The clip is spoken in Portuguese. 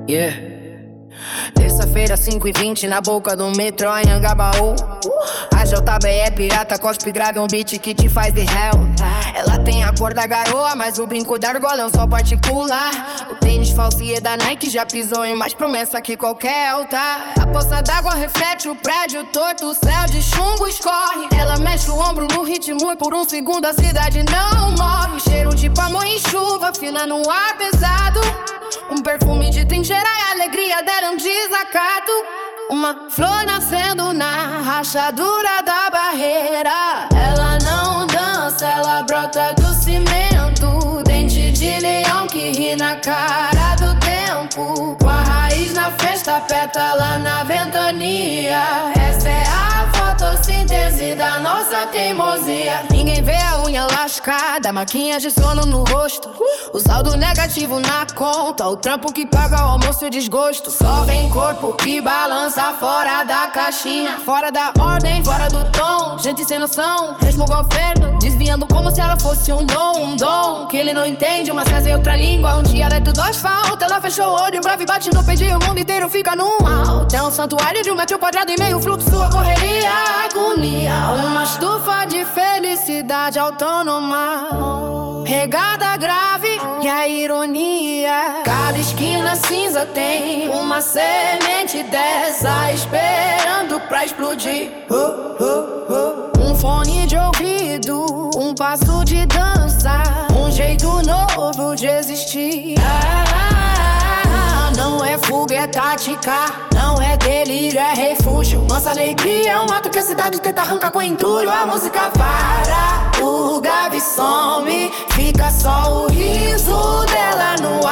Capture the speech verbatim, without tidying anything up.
Yeah. Terça-feira, cinco e vinte, na boca do metrô em Anhangabaú. A J B é pirata, cospe, grave um beat que te faz de réu. Ela tem a cor da garoa, mas o brinco da argola é um só particular. O tênis falso e é da Nike, já pisou em mais promessa que qualquer altar. A poça d'água reflete o prédio torto, o céu de chumbo escorre. Ela mexe o ombro no ritmo e por um segundo a cidade não morre. Cheiro de pamonha em chuva, fina no ar pesado. Um perfume de trincheira e a alegria deram desacato. Uma flor nascendo na rachadura da barreira. Ela não dança, ela brota do cimento. Dente de leão que ri na cara do tempo. Com a raiz na festa, pétala na ventania. Essa é a fotossíntese da nossa teimosia. Ninguém vê a unha lascada, marquinhas de sono no rosto. O saldo negativo na conta, o trampo que paga o almoço e desgosto. Só vem corpo que balança fora da caixinha, fora da ordem, fora do tom. Gente sem noção, resmunga o governo, desviando como se ela fosse um dom, um dom que ele não entende, uma cesa em outra língua. Um dialeto do asfalto, ela fechou o olho, breve bate no peito e o mundo inteiro fica num alto. É um santuário de um metro quadrado e meio, fluxo, sua correria, agonia. Uma estufa de felicidade autônoma, regada grave e a ironia. Cada esquina cinza tem uma semente dessa, esperando pra explodir. Oh, oh, oh. Um fone de ouvido, um passo de dança, um jeito novo de existir. Ah, não é fuga, é tática, não é delírio, é refúgio. Nossa alegria é um ato que a cidade tenta arrancar com entulho. A música para, o grave some, fica só o riso dela no